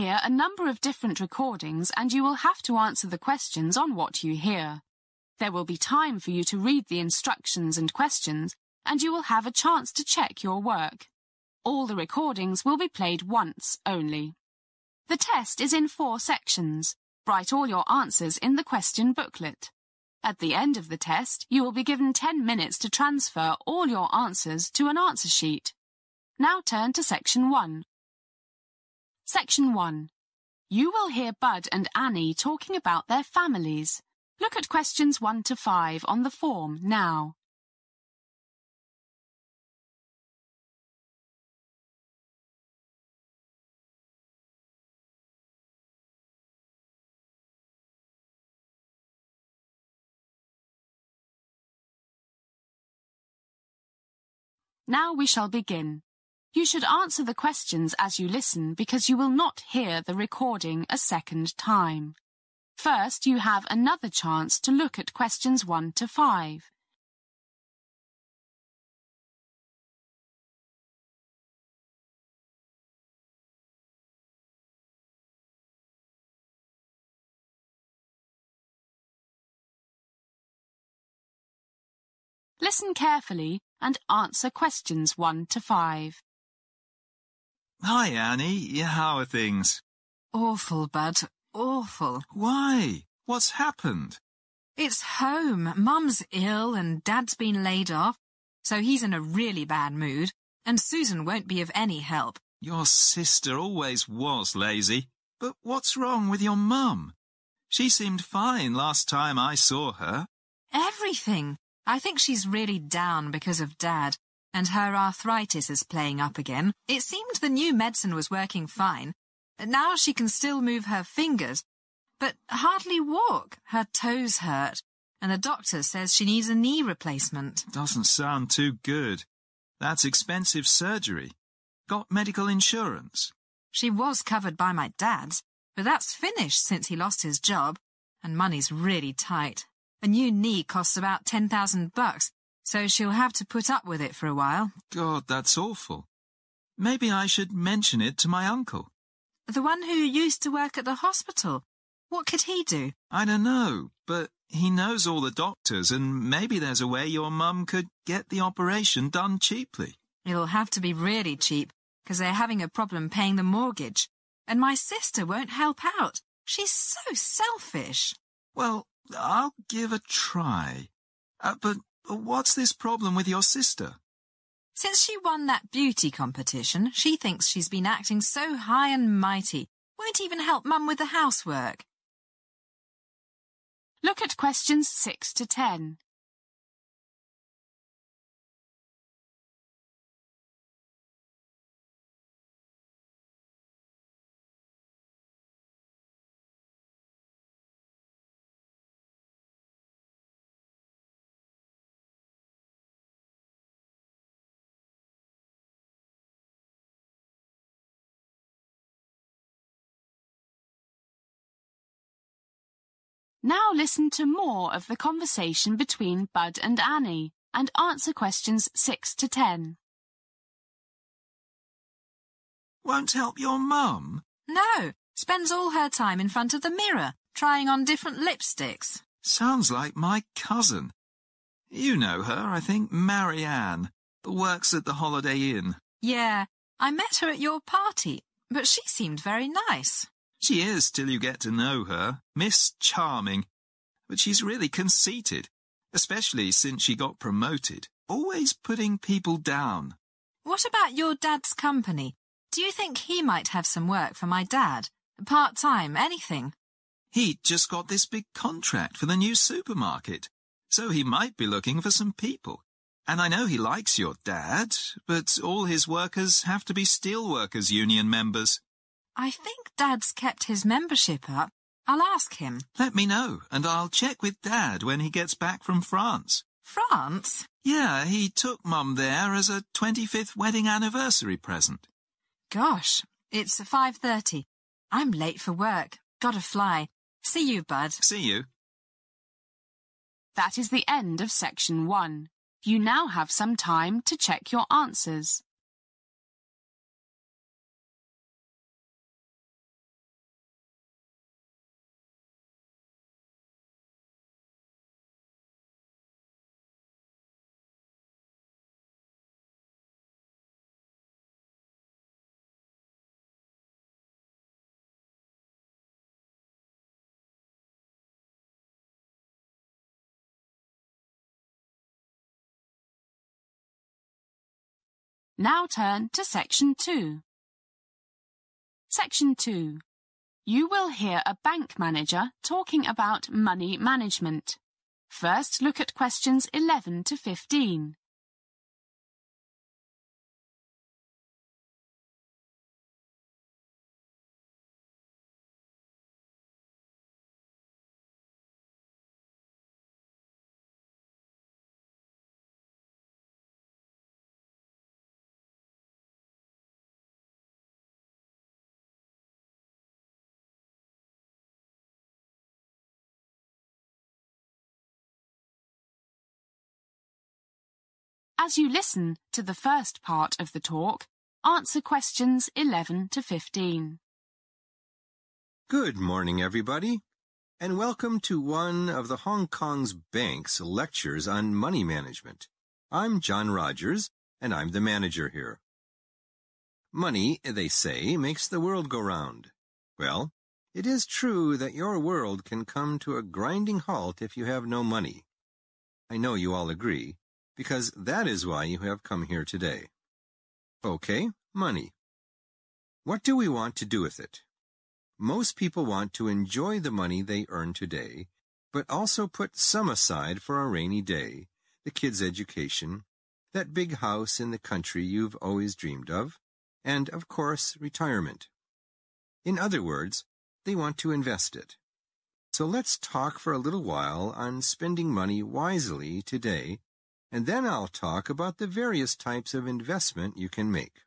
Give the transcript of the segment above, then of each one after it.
Hear a number of different recordings and you will have to answer the questions on what you hear. There will be time for you to read the instructions and questions and you will have a chance to check your work. All the recordings will be played once only. The test is in 4 sections. Write all your answers in the question booklet. At the end of the test, you will be given 10 minutes to transfer all your answers to an answer sheet. Now turn to Section 1. Section 1. You will hear Bud and Annie talking about their families. Look at questions 1 to 5 on the form now. Now we shall begin. You should answer the questions as you listen because you will not hear the recording a second time. First, you have another chance to look at questions 1 to 5. Listen carefully and answer questions 1 to 5. Hi, Annie. How are things? Awful, Bud. Awful. Why? What's happened? It's home. Mum's ill and Dad's been laid off, so he's in a really bad mood, and Susan won't be of any help. Your sister always was lazy. But what's wrong with your mum? She seemed fine last time I saw her. Everything. I think she's really down because of Dad, and her arthritis is playing up again. It seemed the new medicine was working fine. Now she can still move her fingers, but hardly walk. Her toes hurt, and the doctor says she needs a knee replacement. Doesn't sound too good. That's expensive surgery. Got medical insurance? She was covered by my dad's, but that's finished since he lost his job, and money's really tight. A new knee costs about $10,000, so she'll have to put up with it for a while. God, that's awful. Maybe I should mention it to my uncle. The one who used to work at the hospital. What could he do? I don't know, but he knows all the doctors and maybe there's a way your mum could get the operation done cheaply. It'll have to be really cheap, because they're having a problem paying the mortgage. And my sister won't help out. She's so selfish. Well, I'll give a try. But what's this problem with your sister? Since she won that beauty competition, she thinks she's been acting so high and mighty. Won't even help Mum with the housework. Look at questions 6 to 10. Now listen to more of the conversation between Bud and Annie and answer questions 6 to 10. Won't help your mum? No, spends all her time in front of the mirror, trying on different lipsticks. Sounds like my cousin. You know her, I think, Marianne. Works at the Holiday Inn. Yeah, I met her at your party, but she seemed very nice. She is till you get to know her. Miss Charming. But she's really conceited, especially since she got promoted. Always putting people down. What about your dad's company? Do you think he might have some work for my dad? Part-time, anything? He just got this big contract for the new supermarket, so he might be looking for some people. And I know he likes your dad, but all his workers have to be Steelworkers Union members. I think Dad's kept his membership up. I'll ask him. Let me know, and I'll check with Dad when he gets back from France. France? Yeah, he took Mum there as a 25th wedding anniversary present. Gosh, it's 5:30. I'm late for work. Gotta fly. See you, Bud. See you. That is the end of Section 1. You now have some time to check your answers. Now turn to Section 2. Section 2. You will hear a bank manager talking about money management. First, look at questions 11 to 15. As you listen to the first part of the talk, answer questions 11 to 15. Good morning, everybody, and welcome to one of the Hong Kong's bank's lectures on money management. I'm John Rogers, and I'm the manager here. Money, they say, makes the world go round. Well, it is true that your world can come to a grinding halt if you have no money. I know you all agree, because that is why you have come here today. Okay, money. What do we want to do with it? Most people want to enjoy the money they earn today, but also put some aside for a rainy day, the kids' education, that big house in the country you've always dreamed of, and, of course, retirement. In other words, they want to invest it. So let's talk for a little while on spending money wisely today, and then I'll talk about the various types of investment you can make.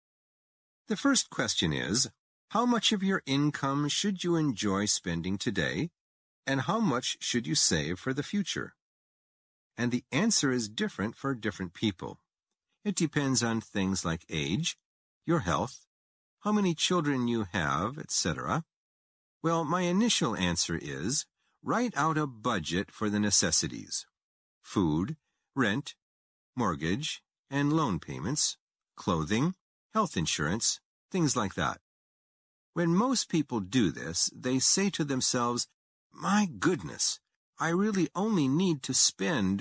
The first question is, how much of your income should you enjoy spending today, and how much should you save for the future? And the answer is different for different people. It depends on things like age, your health, how many children you have, etc. Well, my initial answer is, write out a budget for the necessities: food, rent, mortgage, and loan payments, clothing, health insurance, things like that. When most people do this, they say to themselves, "My goodness, I really only need to spend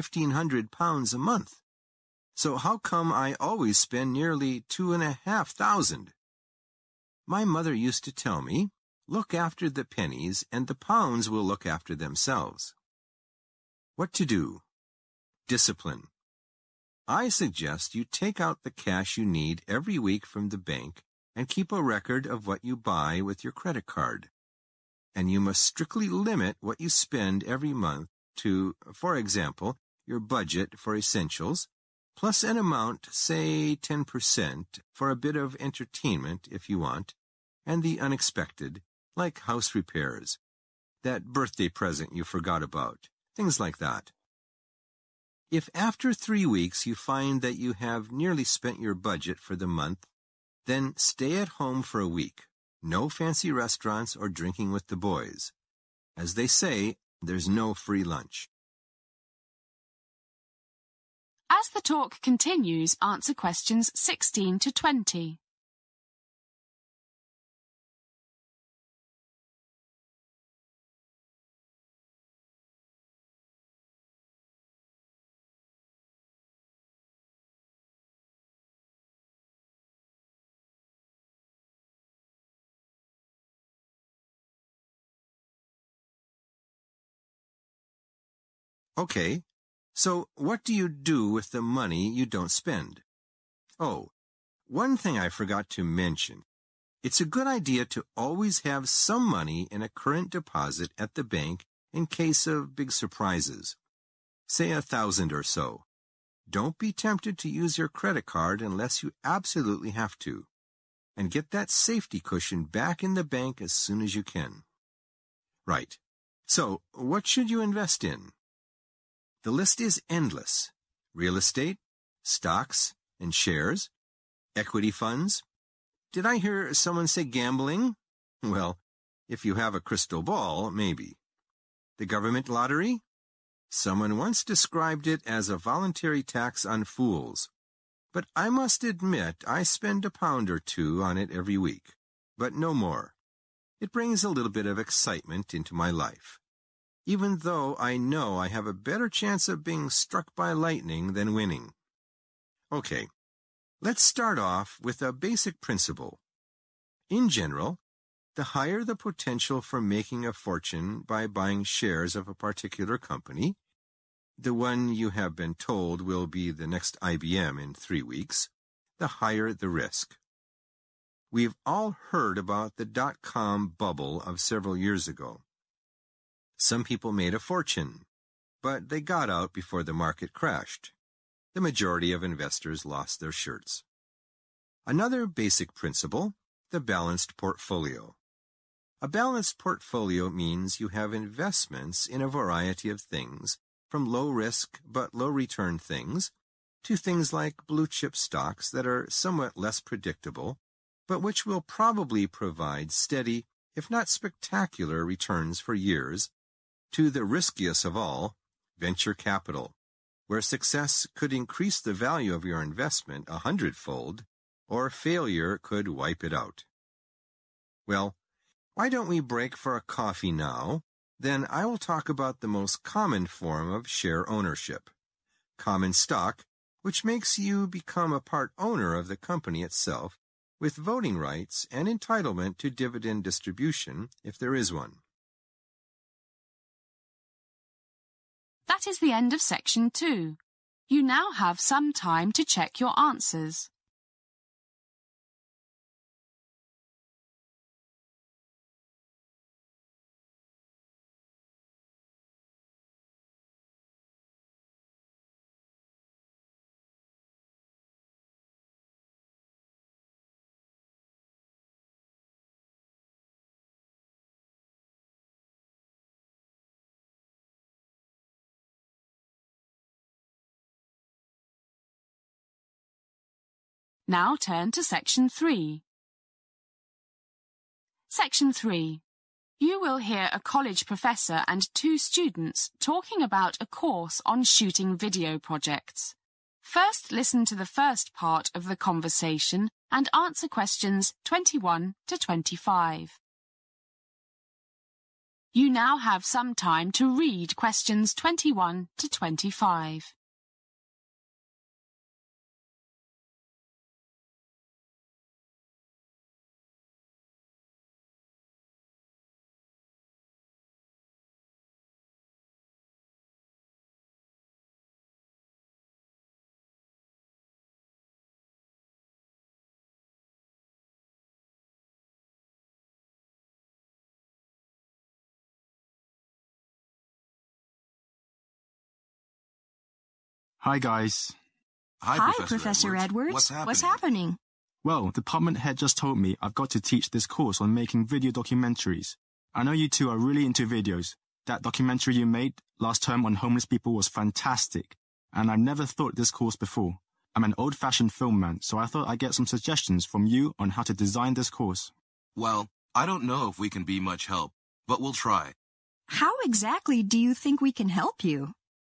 £1,500 a month. So how come I always spend nearly £2,500? My mother used to tell me, look after the pennies and the pounds will look after themselves." What to do? Discipline. I suggest you take out the cash you need every week from the bank and keep a record of what you buy with your credit card. And you must strictly limit what you spend every month to, for example, your budget for essentials, plus an amount, say 10%, for a bit of entertainment if you want, and the unexpected, like house repairs, that birthday present you forgot about, things like that. If after 3 weeks you find that you have nearly spent your budget for the month, then stay at home for a week. No fancy restaurants or drinking with the boys. As they say, there's no free lunch. As the talk continues, answer questions 16 to 20. Okay, so what do you do with the money you don't spend? Oh, one thing I forgot to mention. It's a good idea to always have some money in a current deposit at the bank in case of big surprises. Say 1,000 or so. Don't be tempted to use your credit card unless you absolutely have to. And get that safety cushion back in the bank as soon as you can. Right. So, what should you invest in? The list is endless. Real estate, stocks and shares, equity funds. Did I hear someone say gambling? Well, if you have a crystal ball, maybe. The government lottery? Someone once described it as a voluntary tax on fools. But I must admit I spend £1 or £2 on it every week, but no more. It brings a little bit of excitement into my life, even though I know I have a better chance of being struck by lightning than winning. Okay, Let's start off with a basic principle. In general, the higher the potential for making a fortune by buying shares of a particular company, the one you have been told will be the next IBM in 3 weeks, the higher the risk. We've all heard about the dot-com bubble of several years ago. Some people made a fortune, but they got out before the market crashed. The majority of investors lost their shirts. Another basic principle, the balanced portfolio. A balanced portfolio means you have investments in a variety of things, from low-risk but low-return things to things like blue-chip stocks that are somewhat less predictable, but which will probably provide steady, if not spectacular, returns for years, to the riskiest of all, venture capital, where success could increase the value of your investment 100-fold, or failure could wipe it out. Well, why don't we break for a coffee now? Then I will talk about the most common form of share ownership, common stock, which makes you become a part owner of the company itself, with voting rights and entitlement to dividend distribution if there is one. That is the end of section 2. You now have some time to check your answers. Now turn to section 3. Section 3. You will hear a college professor and 2 students talking about a course on shooting video projects. First, listen to the first part of the conversation and answer questions 21 to 25. You now have some time to read questions 21 to 25. Hi, guys. Hi, Professor Edwards. What's happening? Well, department head just told me I've got to teach this course on making video documentaries. I know you two are really into videos. That documentary you made last term on homeless people was fantastic, and I've never thought this course before. I'm an old-fashioned film man, so I thought I'd get some suggestions from you on how to design this course. Well, I don't know if we can be much help, but we'll try. How exactly do you think we can help you?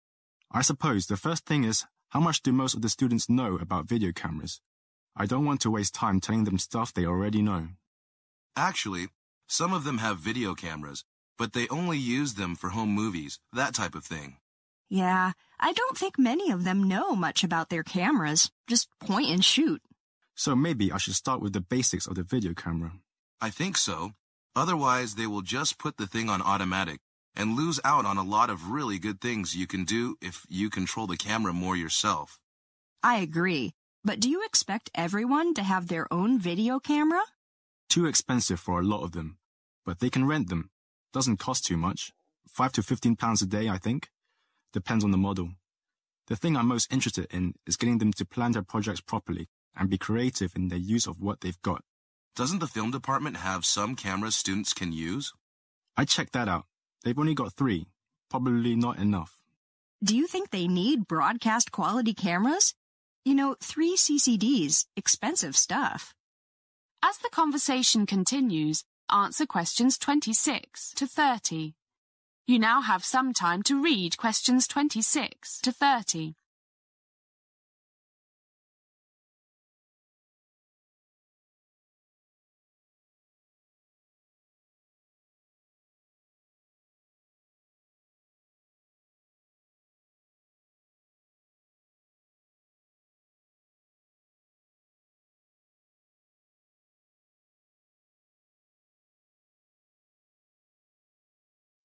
I suppose the first thing is, how much do most of the students know about video cameras? I don't want to waste time telling them stuff they already know. Actually, some of them have video cameras, but they only use them for home movies, that type of thing. Yeah, I don't think many of them know much about their cameras. Just point and shoot. So maybe I should start with the basics of the video camera. I think so. Otherwise, they will just put the thing on automatic and lose out on a lot of really good things you can do if you control the camera more yourself. I agree. But do you expect everyone to have their own video camera? Too expensive for a lot of them. But they can rent them. Doesn't cost too much. £5 to £15 a day, I think. Depends on the model. The thing I'm most interested in is getting them to plan their projects properly and be creative in their use of what they've got. Doesn't the film department have some cameras students can use? I checked that out. They've only got 3. Probably not enough. Do you think they need broadcast quality cameras? 3 CCDs, expensive stuff. As the conversation continues, answer questions 26 to 30. You now have some time to read questions 26 to 30.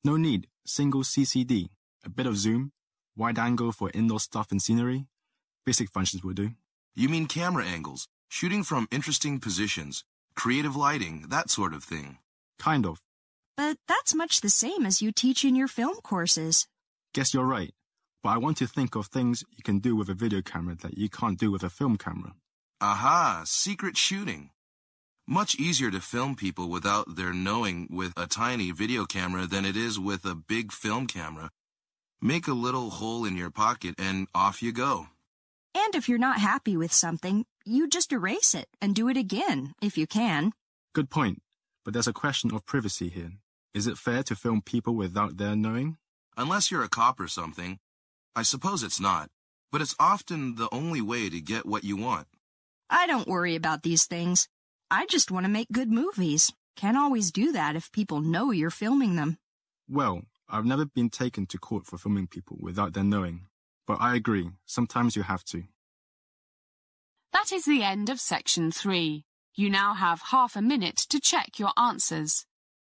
No need, single CCD, a bit of zoom, wide angle for indoor stuff and scenery. Basic functions will do. You mean camera angles, shooting from interesting positions, creative lighting, that sort of thing. Kind of. But that's much the same as you teach in your film courses. Guess you're right. But I want to think of things you can do with a video camera that you can't do with a film camera. Aha, secret shooting. Much easier to film people without their knowing with a tiny video camera than it is with a big film camera. Make a little hole in your pocket and off you go. And if you're not happy with something, you just erase it and do it again, if you can. Good point. But there's a question of privacy here. Is it fair to film people without their knowing? Unless you're a cop or something. I suppose it's not. But it's often the only way to get what you want. I don't worry about these things. I just want to make good movies. Can't always do that if people know you're filming them. Well, I've never been taken to court for filming people without their knowing. But I agree, sometimes you have to. That is the end of section 3. You now have half a minute to check your answers.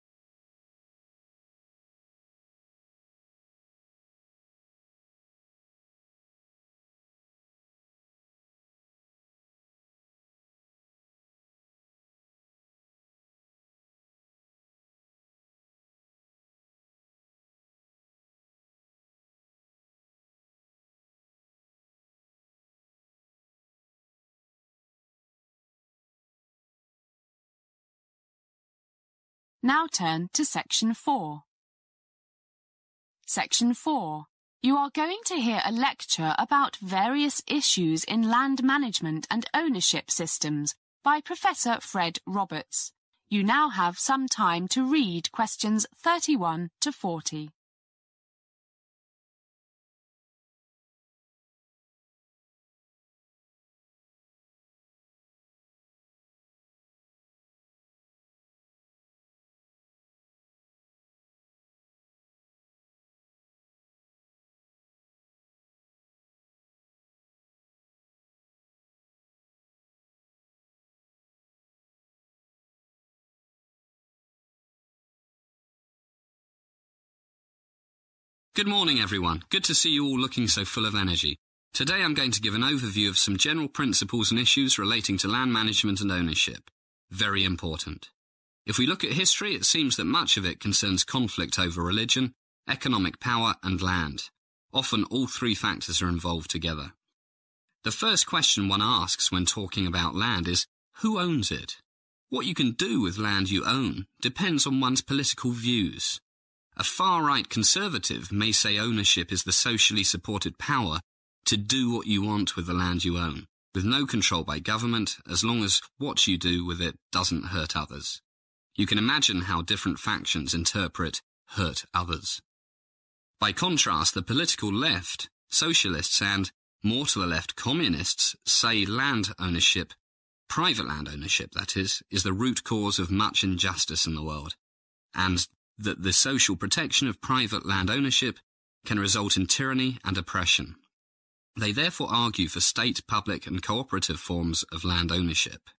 Now turn to section 4. Section 4. You are going to hear a lecture about various issues in land management and ownership systems by Professor Fred Roberts. You now have some time to read questions 31 to 40. Good morning, everyone. Good to see you all looking so full of energy. Today I'm going to give an overview of some general principles and issues relating to land management and ownership. Very important. If we look at history, it seems that much of it concerns conflict over religion, economic power and land. Often all three factors are involved together. The first question one asks when talking about land is, who owns it? What you can do with land you own depends on one's political views. A far-right conservative may say ownership is the socially supported power to do what you want with the land you own, with no control by government, as long as what you do with it doesn't hurt others. You can imagine how different factions interpret hurt others. By contrast, the political left, socialists and, more to the left, communists say land ownership, private land ownership that is the root cause of much injustice in the world, and that the social protection of private land ownership can result in tyranny and oppression. They therefore argue for state, public and cooperative forms of land ownership.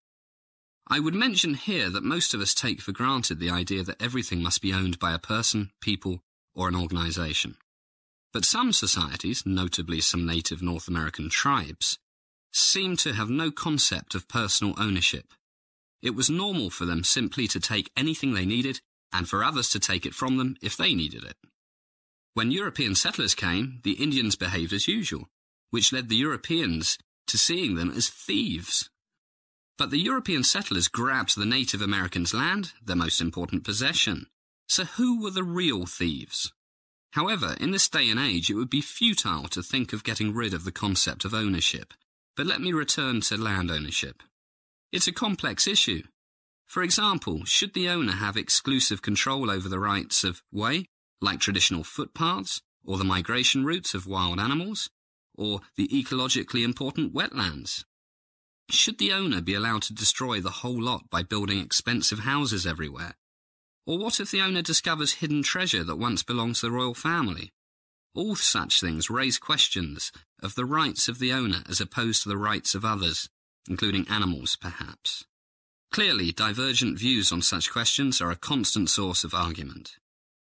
I would mention here that most of us take for granted the idea that everything must be owned by a person, people or an organisation. But some societies, notably some native North American tribes, seem to have no concept of personal ownership. It was normal for them simply to take anything they needed and for others to take it from them if they needed it. When European settlers came, the Indians behaved as usual, which led the Europeans to seeing them as thieves. But the European settlers grabbed the Native Americans' land, their most important possession. So who were the real thieves? However, in this day and age, it would be futile to think of getting rid of the concept of ownership. But let me return to land ownership. It's a complex issue. For example, should the owner have exclusive control over the rights of way, like traditional footpaths, or the migration routes of wild animals, or the ecologically important wetlands? Should the owner be allowed to destroy the whole lot by building expensive houses everywhere? Or what if the owner discovers hidden treasure that once belonged to the royal family? All such things raise questions of the rights of the owner as opposed to the rights of others, including animals, perhaps. Clearly, divergent views on such questions are a constant source of argument.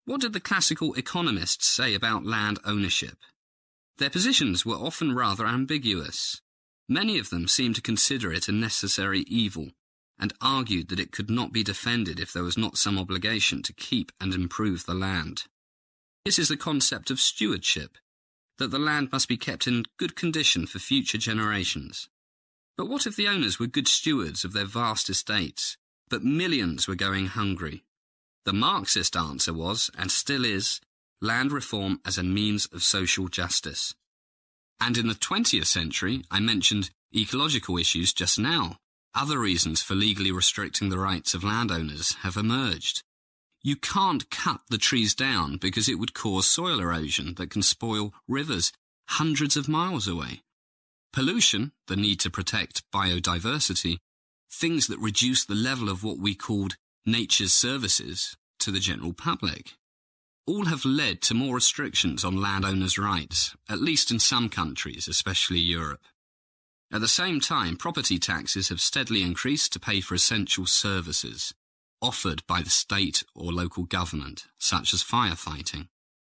What did the classical economists say about land ownership? Their positions were often rather ambiguous. Many of them seemed to consider it a necessary evil, and argued that it could not be defended if there was not some obligation to keep and improve the land. This is the concept of stewardship, that the land must be kept in good condition for future generations. But what if the owners were good stewards of their vast estates, but millions were going hungry? The Marxist answer was, and still is, land reform as a means of social justice. And in the 20th century, I mentioned ecological issues just now. Other reasons for legally restricting the rights of landowners have emerged. You can't cut the trees down because it would cause soil erosion that can spoil rivers hundreds of miles away. Pollution, the need to protect biodiversity, things that reduce the level of what we called nature's services to the general public, all have led to more restrictions on landowners' rights, at least in some countries, especially Europe. At the same time, property taxes have steadily increased to pay for essential services offered by the state or local government, such as firefighting.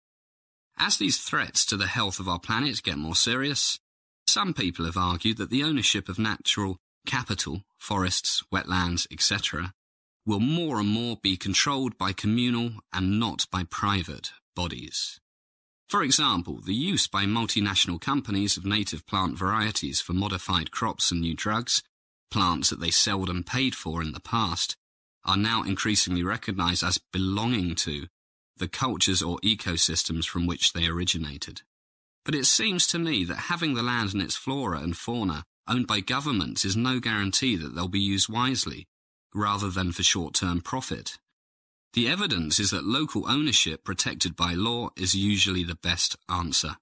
As these threats to the health of our planet get more serious, some people have argued that the ownership of natural capital, forests, wetlands, etc., will more and more be controlled by communal and not by private bodies. For example, the use by multinational companies of native plant varieties for modified crops and new drugs, plants that they seldom paid for in the past, are now increasingly recognized as belonging to the cultures or ecosystems from which they originated. But it seems to me that having the land and its flora and fauna owned by governments is no guarantee that they'll be used wisely, rather than for short-term profit. The evidence is that local ownership protected by law is usually the best answer.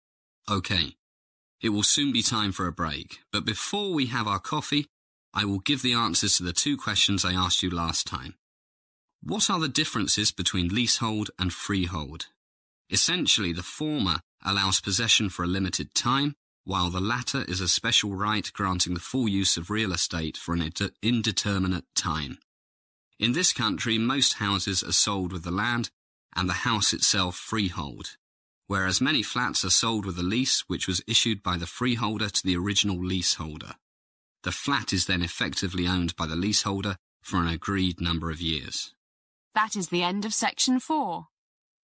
Okay, it will soon be time for a break, but before we have our coffee, I will give the answers to the two questions I asked you last time. What are the differences between leasehold and freehold? Essentially, the former allows possession for a limited time, while the latter is a special right granting the full use of real estate for an indeterminate time. In this country, most houses are sold with the land and the house itself freehold, whereas many flats are sold with a lease which was issued by the freeholder to the original leaseholder. The flat is then effectively owned by the leaseholder for an agreed number of years. That is the end of section 4.